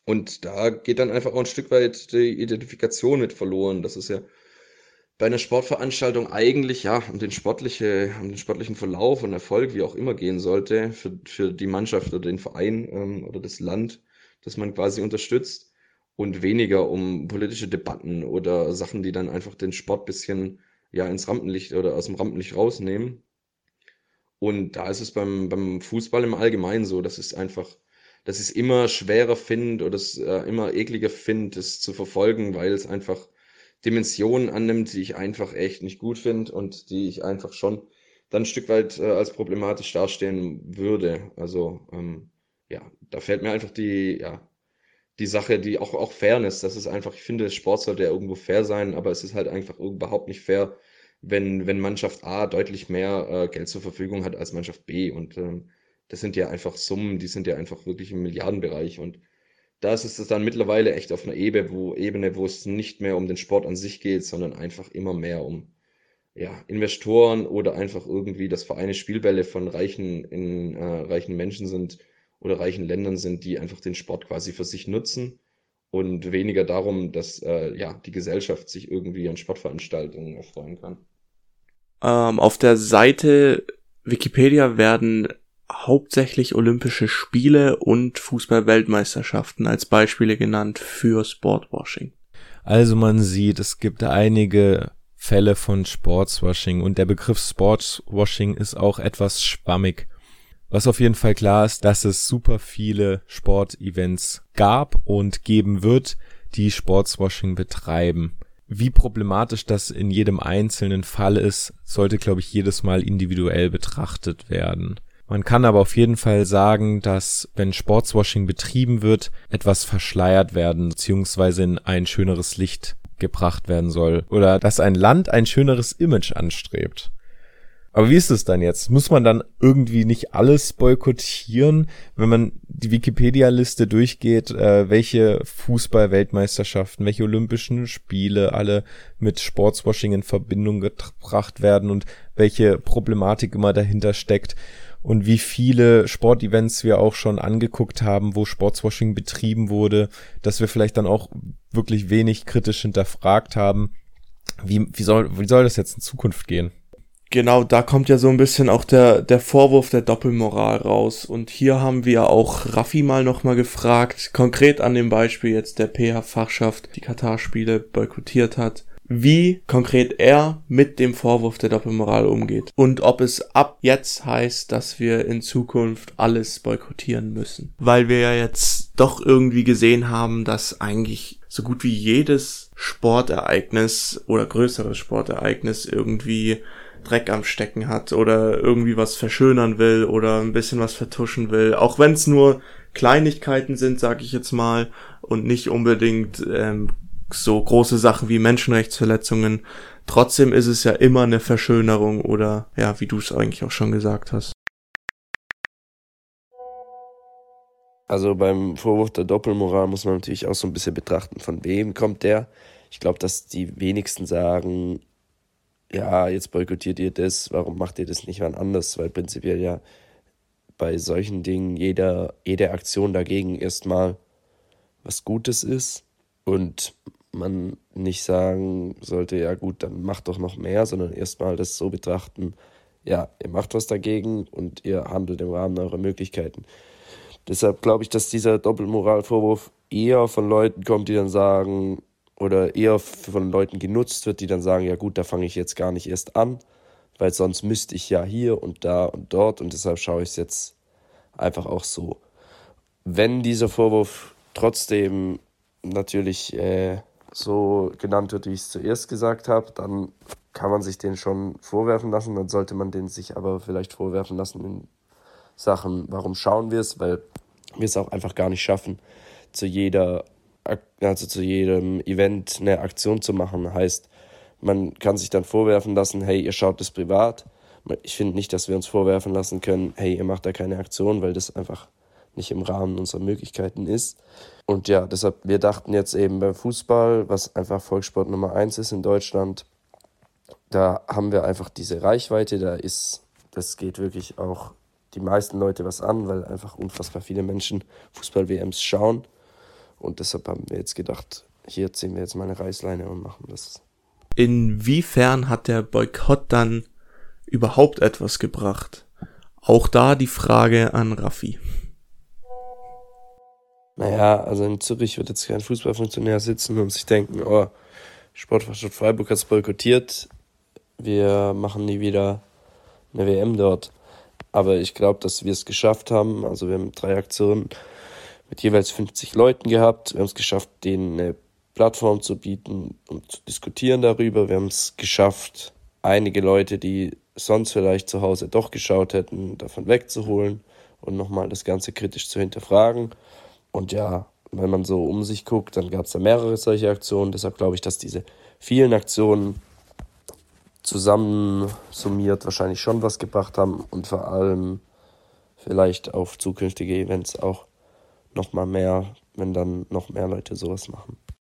Und da geht dann einfach auch ein Stück weit die Identifikation mit verloren. Das ist ja bei einer Sportveranstaltung eigentlich ja um den sportlichen Verlauf und Erfolg, wie auch immer, gehen sollte, für die Mannschaft oder den Verein oder das Land, das man quasi unterstützt, und weniger um politische Debatten oder Sachen, die dann einfach den Sport bisschen ja ins Rampenlicht oder aus dem Rampenlicht rausnehmen. Und da ist es beim Fußball im Allgemeinen so, dass ich es immer schwerer finde oder es immer ekliger finde, es zu verfolgen, weil es einfach Dimensionen annimmt, die ich einfach echt nicht gut finde und die ich einfach schon dann ein Stück weit als problematisch dastehen würde. Also ja, da fällt mir einfach die Sache, die auch Fairness, das ist einfach, ich finde, Sport sollte ja irgendwo fair sein, aber es ist halt einfach überhaupt nicht fair, wenn Mannschaft A deutlich mehr Geld zur Verfügung hat als Mannschaft B. Und das sind ja einfach Summen, die sind ja einfach wirklich im Milliardenbereich. Und da ist es dann mittlerweile echt auf einer Ebene, wo es nicht mehr um den Sport an sich geht, sondern einfach immer mehr um ja, Investoren oder einfach irgendwie, dass Vereine Spielbälle von reichen Menschen sind oder reichen Ländern sind, die einfach den Sport quasi für sich nutzen und weniger darum, dass ja, die Gesellschaft sich irgendwie an Sportveranstaltungen erfreuen kann. Auf der Seite Wikipedia werden hauptsächlich Olympische Spiele und Fußball-Weltmeisterschaften als Beispiele genannt für Sportwashing. Also man sieht, es gibt einige Fälle von Sportswashing und der Begriff Sportswashing ist auch etwas schwammig. Was auf jeden Fall klar ist, dass es super viele Sportevents gab und geben wird, die Sportswashing betreiben. Wie problematisch das in jedem einzelnen Fall ist, sollte, glaube ich, jedes Mal individuell betrachtet werden. Man kann aber auf jeden Fall sagen, dass, wenn Sportswashing betrieben wird, etwas verschleiert werden bzw. in ein schöneres Licht gebracht werden soll. Oder dass ein Land ein schöneres Image anstrebt. Aber wie ist es dann jetzt? Muss man dann irgendwie nicht alles boykottieren, wenn man die Wikipedia-Liste durchgeht, welche Fußball-Weltmeisterschaften, welche Olympischen Spiele alle mit Sportswashing in Verbindung gebracht werden und welche Problematik immer dahinter steckt und wie viele Sportevents wir auch schon angeguckt haben, wo Sportswashing betrieben wurde, dass wir vielleicht dann auch wirklich wenig kritisch hinterfragt haben. Wie soll das jetzt in Zukunft gehen? Genau, da kommt ja so ein bisschen auch der Vorwurf der Doppelmoral raus. Und hier haben wir auch Raffi nochmal gefragt, konkret an dem Beispiel jetzt der PH-Fachschaft, die Katar-Spiele boykottiert hat, wie konkret er mit dem Vorwurf der Doppelmoral umgeht. Und ob es ab jetzt heißt, dass wir in Zukunft alles boykottieren müssen. Weil wir ja jetzt doch irgendwie gesehen haben, dass eigentlich so gut wie jedes Sportereignis oder größeres Sportereignis irgendwie Dreck am Stecken hat oder irgendwie was verschönern will oder ein bisschen was vertuschen will. Auch wenn es nur Kleinigkeiten sind, sag ich jetzt mal, und nicht unbedingt so große Sachen wie Menschenrechtsverletzungen. Trotzdem ist es ja immer eine Verschönerung oder, ja, wie du es eigentlich auch schon gesagt hast. Also beim Vorwurf der Doppelmoral muss man natürlich auch so ein bisschen betrachten, von wem kommt der. Ich glaube, dass die wenigsten sagen, ja, jetzt boykottiert ihr das, warum macht ihr das nicht wann anders? Weil prinzipiell ja bei solchen Dingen jede Aktion dagegen erstmal was Gutes ist und man nicht sagen sollte, ja gut, dann macht doch noch mehr, sondern erstmal das so betrachten, ja, ihr macht was dagegen und ihr handelt im Rahmen eurer Möglichkeiten. Deshalb glaube ich, dass dieser Doppelmoralvorwurf eher von Leuten kommt, die dann sagen, oder eher von Leuten genutzt wird, die dann sagen, ja gut, da fange ich jetzt gar nicht erst an, weil sonst müsste ich ja hier und da und dort und deshalb schaue ich es jetzt einfach auch so. Wenn dieser Vorwurf trotzdem natürlich so genannt wird, wie ich es zuerst gesagt habe, dann kann man sich den schon vorwerfen lassen, dann sollte man den sich aber vielleicht vorwerfen lassen in Sachen, warum schauen wir es, weil wir es auch einfach gar nicht schaffen, zu jedem Event eine Aktion zu machen. Heißt, man kann sich dann vorwerfen lassen, hey, ihr schaut das privat. Ich finde nicht, dass wir uns vorwerfen lassen können, hey, ihr macht da keine Aktion, weil das einfach nicht im Rahmen unserer Möglichkeiten ist. Und ja, deshalb, wir dachten jetzt eben beim Fußball, was einfach Volkssport Nummer 1 ist in Deutschland, da haben wir einfach diese Reichweite, das geht wirklich auch die meisten Leute was an, weil einfach unfassbar viele Menschen Fußball-WMs schauen. Und deshalb haben wir jetzt gedacht, hier ziehen wir jetzt mal eine Reißleine und machen das. Inwiefern hat der Boykott dann überhaupt etwas gebracht? Auch da die Frage an Raffi. Naja, also in Zürich wird jetzt kein Fußballfunktionär sitzen und sich denken, oh, Sportverstand Freiburg hat es boykottiert, wir machen nie wieder eine WM dort. Aber ich glaube, dass wir es geschafft haben. Also wir haben 3 Aktionen mit jeweils 50 Leuten gehabt. Wir haben es geschafft, denen eine Plattform zu bieten und zu diskutieren darüber. Wir haben es geschafft, einige Leute, die sonst vielleicht zu Hause doch geschaut hätten, davon wegzuholen und nochmal das Ganze kritisch zu hinterfragen. Und ja, wenn man so um sich guckt, dann gab es da mehrere solche Aktionen. Deshalb glaube ich, dass diese vielen Aktionen zusammen summiert wahrscheinlich schon was gebracht haben und vor allem vielleicht auf zukünftige Events auch noch mal mehr, wenn dann noch mehr Leute sowas machen.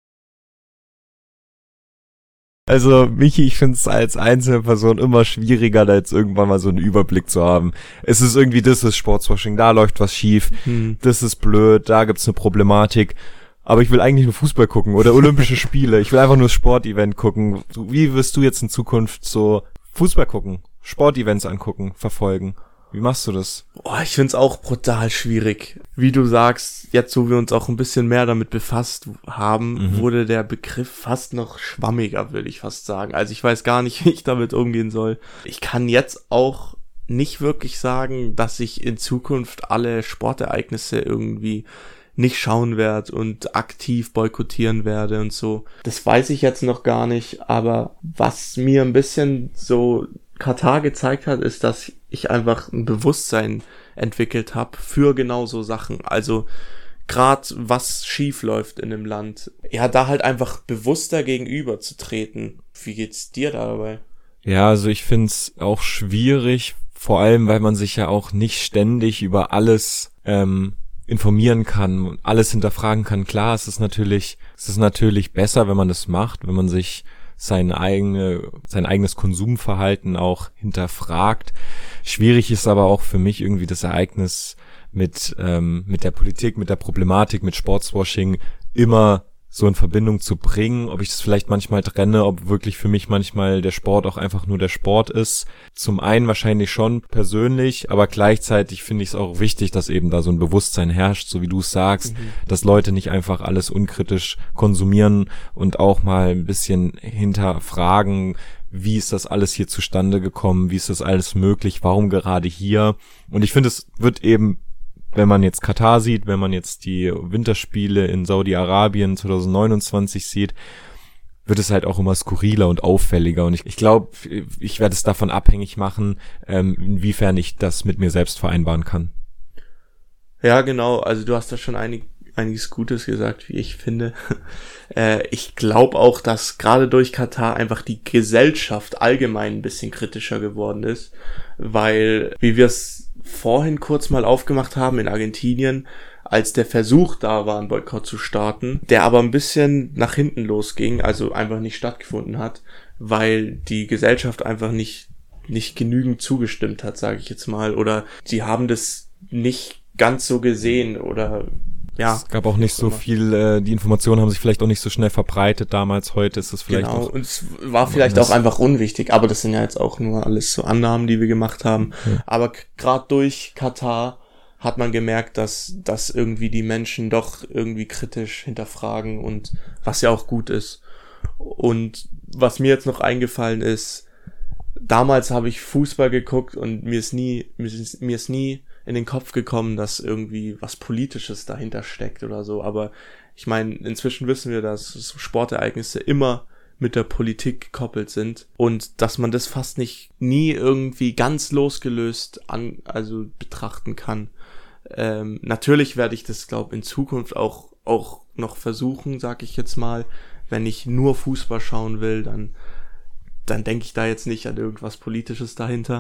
Also Michi, ich finde es als einzelne Person immer schwieriger, da jetzt irgendwann mal so einen Überblick zu haben. Es ist irgendwie, das ist Sportswashing, da läuft was schief, das ist blöd, da gibt's eine Problematik. Aber ich will eigentlich nur Fußball gucken oder Olympische Spiele. Ich will einfach nur das Sportevent gucken. Wie wirst du jetzt in Zukunft so Fußball gucken, Sportevents angucken, verfolgen? Wie machst du das? Ich find's auch brutal schwierig. Wie du sagst, jetzt wo wir uns auch ein bisschen mehr damit befasst haben, wurde der Begriff fast noch schwammiger, würde ich fast sagen. Also ich weiß gar nicht, wie ich damit umgehen soll. Ich kann jetzt auch nicht wirklich sagen, dass ich in Zukunft alle Sportereignisse irgendwie nicht schauen werde und aktiv boykottieren werde und so. Das weiß ich jetzt noch gar nicht, aber was mir ein bisschen so Katar gezeigt hat, ist, dass ich einfach ein Bewusstsein entwickelt habe für genau so Sachen. Also gerade was schief läuft in einem Land, ja, da halt einfach bewusster gegenüber zu treten. Wie geht's dir dabei? Ja, also ich find's auch schwierig, vor allem, weil man sich ja auch nicht ständig über alles informieren kann und alles hinterfragen kann. Klar, es ist natürlich besser, wenn man das macht, wenn man sich sein eigenes Konsumverhalten auch hinterfragt. Schwierig ist aber auch für mich irgendwie das Ereignis mit der Politik, mit der Problematik, mit Sportswashing immer so in Verbindung zu bringen, ob ich das vielleicht manchmal trenne, ob wirklich für mich manchmal der Sport auch einfach nur der Sport ist. Zum einen wahrscheinlich schon persönlich, aber gleichzeitig finde ich es auch wichtig, dass eben da so ein Bewusstsein herrscht, so wie du es sagst, dass Leute nicht einfach alles unkritisch konsumieren und auch mal ein bisschen hinterfragen, wie ist das alles hier zustande gekommen, wie ist das alles möglich, warum gerade hier? Und ich finde, es wird eben, wenn man jetzt Katar sieht, wenn man jetzt die Winterspiele in Saudi-Arabien 2029 sieht, wird es halt auch immer skurriler und auffälliger. Und ich glaube, ich werde es davon abhängig machen, inwiefern ich das mit mir selbst vereinbaren kann. Ja, genau. Also du hast da schon einiges Gutes gesagt, wie ich finde. Ich glaube auch, dass gerade durch Katar einfach die Gesellschaft allgemein ein bisschen kritischer geworden ist, weil, wie wir es vorhin kurz mal aufgemacht haben in Argentinien, als der Versuch da war, einen Boykott zu starten, der aber ein bisschen nach hinten losging, also einfach nicht stattgefunden hat, weil die Gesellschaft einfach nicht genügend zugestimmt hat, sage ich jetzt mal, oder sie haben das nicht ganz so gesehen oder ja. Es gab auch nicht so viel, die Informationen haben sich vielleicht auch nicht so schnell verbreitet damals, heute ist es vielleicht genau, und es war vielleicht auch einfach unwichtig, aber das sind ja jetzt auch nur alles so Annahmen, die wir gemacht haben. Ja. Aber gerade durch Katar hat man gemerkt, dass irgendwie die Menschen doch irgendwie kritisch hinterfragen und was ja auch gut ist. Und was mir jetzt noch eingefallen ist, damals habe ich Fußball geguckt und mir ist nie in den Kopf gekommen, dass irgendwie was Politisches dahinter steckt oder so. Aber ich meine, inzwischen wissen wir, dass so Sportereignisse immer mit der Politik gekoppelt sind und dass man das fast nie irgendwie ganz losgelöst betrachten kann. Natürlich werde ich das, glaube in Zukunft auch noch versuchen, sag ich jetzt mal. Wenn ich nur Fußball schauen will, dann denke ich da jetzt nicht an irgendwas Politisches dahinter.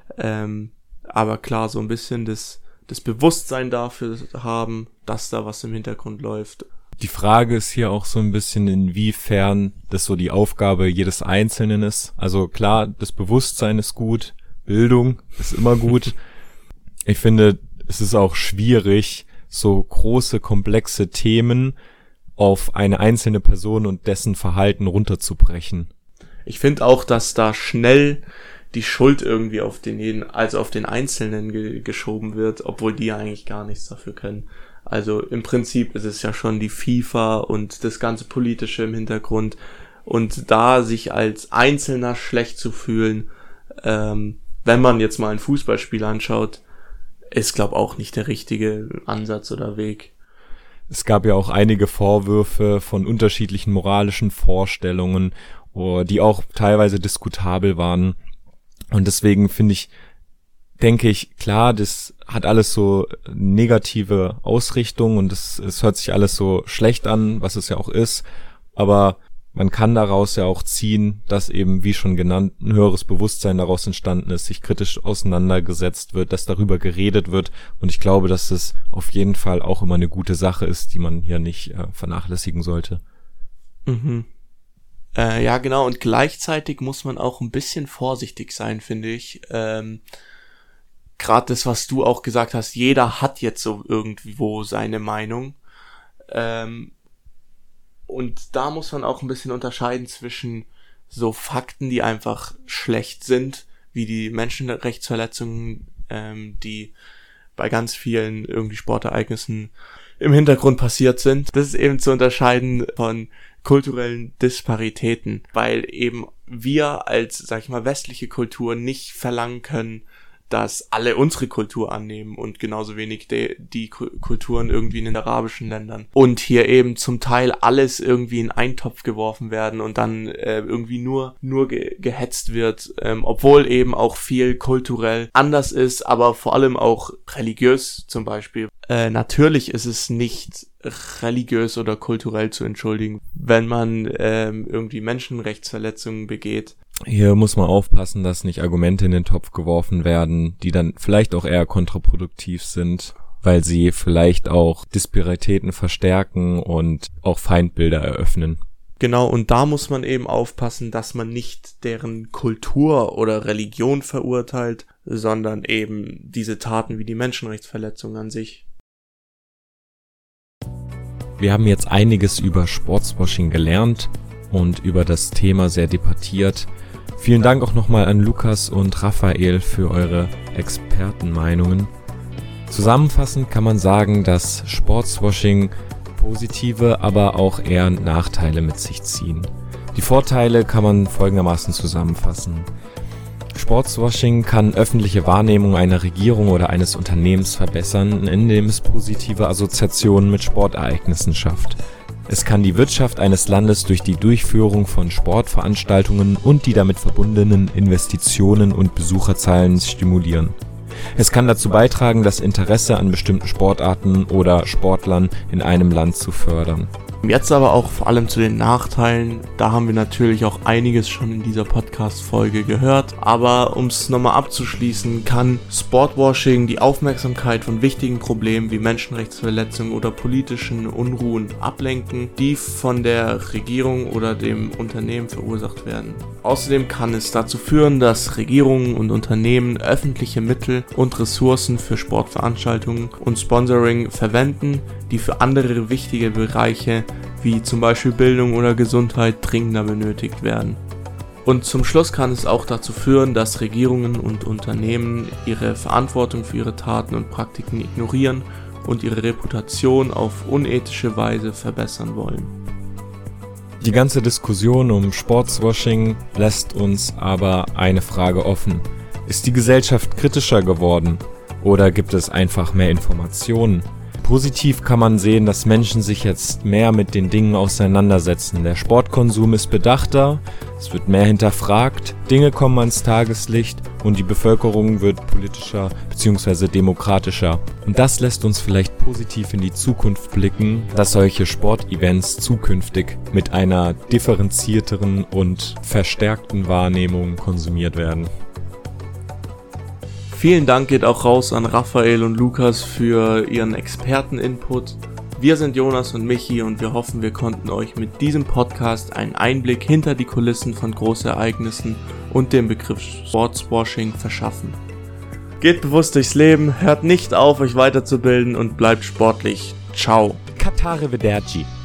Aber klar, so ein bisschen das Bewusstsein dafür haben, dass da was im Hintergrund läuft. Die Frage ist hier auch so ein bisschen, inwiefern das so die Aufgabe jedes Einzelnen ist. Also klar, das Bewusstsein ist gut, Bildung ist immer gut. Ich finde, es ist auch schwierig, so große, komplexe Themen auf eine einzelne Person und dessen Verhalten runterzubrechen. Ich finde auch, dass da schnell die Schuld irgendwie auf den Einzelnen geschoben wird, obwohl die ja eigentlich gar nichts dafür können. Also im Prinzip ist es ja schon die FIFA und das ganze Politische im Hintergrund. Und da sich als Einzelner schlecht zu fühlen, wenn man jetzt mal ein Fußballspiel anschaut, ist, glaube ich, auch nicht der richtige Ansatz oder Weg. Es gab ja auch einige Vorwürfe von unterschiedlichen moralischen Vorstellungen, die auch teilweise diskutabel waren. Und deswegen denke ich, klar, das hat alles so negative Ausrichtung und es hört sich alles so schlecht an, was es ja auch ist. Aber man kann daraus ja auch ziehen, dass eben, wie schon genannt, ein höheres Bewusstsein daraus entstanden ist, sich kritisch auseinandergesetzt wird, dass darüber geredet wird. Und ich glaube, dass es auf jeden Fall auch immer eine gute Sache ist, die man hier nicht vernachlässigen sollte. Mhm. Ja, genau. Und gleichzeitig muss man auch ein bisschen vorsichtig sein, finde ich. Gerade das, was du auch gesagt hast, jeder hat jetzt so irgendwo seine Meinung. Und da muss man auch ein bisschen unterscheiden zwischen so Fakten, die einfach schlecht sind, wie die Menschenrechtsverletzungen, die bei ganz vielen irgendwie Sportereignissen im Hintergrund passiert sind. Das ist eben zu unterscheiden von kulturellen Disparitäten, weil eben wir als, sag ich mal, westliche Kultur nicht verlangen können, dass alle unsere Kultur annehmen und genauso wenig die Kulturen irgendwie in den arabischen Ländern. Und hier eben zum Teil alles irgendwie in einen Topf geworfen werden und dann irgendwie nur gehetzt wird, obwohl eben auch viel kulturell anders ist, aber vor allem auch religiös zum Beispiel. Natürlich ist es nicht religiös oder kulturell zu entschuldigen, wenn man irgendwie Menschenrechtsverletzungen begeht. Hier muss man aufpassen, dass nicht Argumente in den Topf geworfen werden, die dann vielleicht auch eher kontraproduktiv sind, weil sie vielleicht auch Disparitäten verstärken und auch Feindbilder eröffnen. Genau, und da muss man eben aufpassen, dass man nicht deren Kultur oder Religion verurteilt, sondern eben diese Taten wie die Menschenrechtsverletzung an sich. Wir haben jetzt einiges über Sportswashing gelernt und über das Thema sehr debattiert. Vielen Dank auch nochmal an Lukas und Raphael für eure Expertenmeinungen. Zusammenfassend kann man sagen, dass Sportswashing positive, aber auch eher Nachteile mit sich ziehen. Die Vorteile kann man folgendermaßen zusammenfassen. Sportswashing kann öffentliche Wahrnehmung einer Regierung oder eines Unternehmens verbessern, indem es positive Assoziationen mit Sportereignissen schafft. Es kann die Wirtschaft eines Landes durch die Durchführung von Sportveranstaltungen und die damit verbundenen Investitionen und Besucherzahlen stimulieren. Es kann dazu beitragen, das Interesse an bestimmten Sportarten oder Sportlern in einem Land zu fördern. Jetzt aber auch vor allem zu den Nachteilen. Da haben wir natürlich auch einiges schon in dieser Podcast-Folge gehört. Aber um es nochmal abzuschließen, kann Sportwashing die Aufmerksamkeit von wichtigen Problemen wie Menschenrechtsverletzungen oder politischen Unruhen ablenken, die von der Regierung oder dem Unternehmen verursacht werden. Außerdem kann es dazu führen, dass Regierungen und Unternehmen öffentliche Mittel und Ressourcen für Sportveranstaltungen und Sponsoring verwenden, die für andere wichtige Bereiche wie zum Beispiel Bildung oder Gesundheit dringender benötigt werden. Und zum Schluss kann es auch dazu führen, dass Regierungen und Unternehmen ihre Verantwortung für ihre Taten und Praktiken ignorieren und ihre Reputation auf unethische Weise verbessern wollen. Die ganze Diskussion um Sportswashing lässt uns aber eine Frage offen. Ist die Gesellschaft kritischer geworden oder gibt es einfach mehr Informationen? Positiv kann man sehen, dass Menschen sich jetzt mehr mit den Dingen auseinandersetzen. Der Sportkonsum ist bedachter, es wird mehr hinterfragt, Dinge kommen ans Tageslicht und die Bevölkerung wird politischer bzw. demokratischer. Und das lässt uns vielleicht positiv in die Zukunft blicken, dass solche Sportevents zukünftig mit einer differenzierteren und verstärkten Wahrnehmung konsumiert werden. Vielen Dank geht auch raus an Raphael und Lukas für ihren Experten-Input. Wir sind Jonas und Michi und wir hoffen, wir konnten euch mit diesem Podcast einen Einblick hinter die Kulissen von Großereignissen und dem Begriff Sportswashing verschaffen. Geht bewusst durchs Leben, hört nicht auf, euch weiterzubilden und bleibt sportlich. Ciao. Katare Vederci.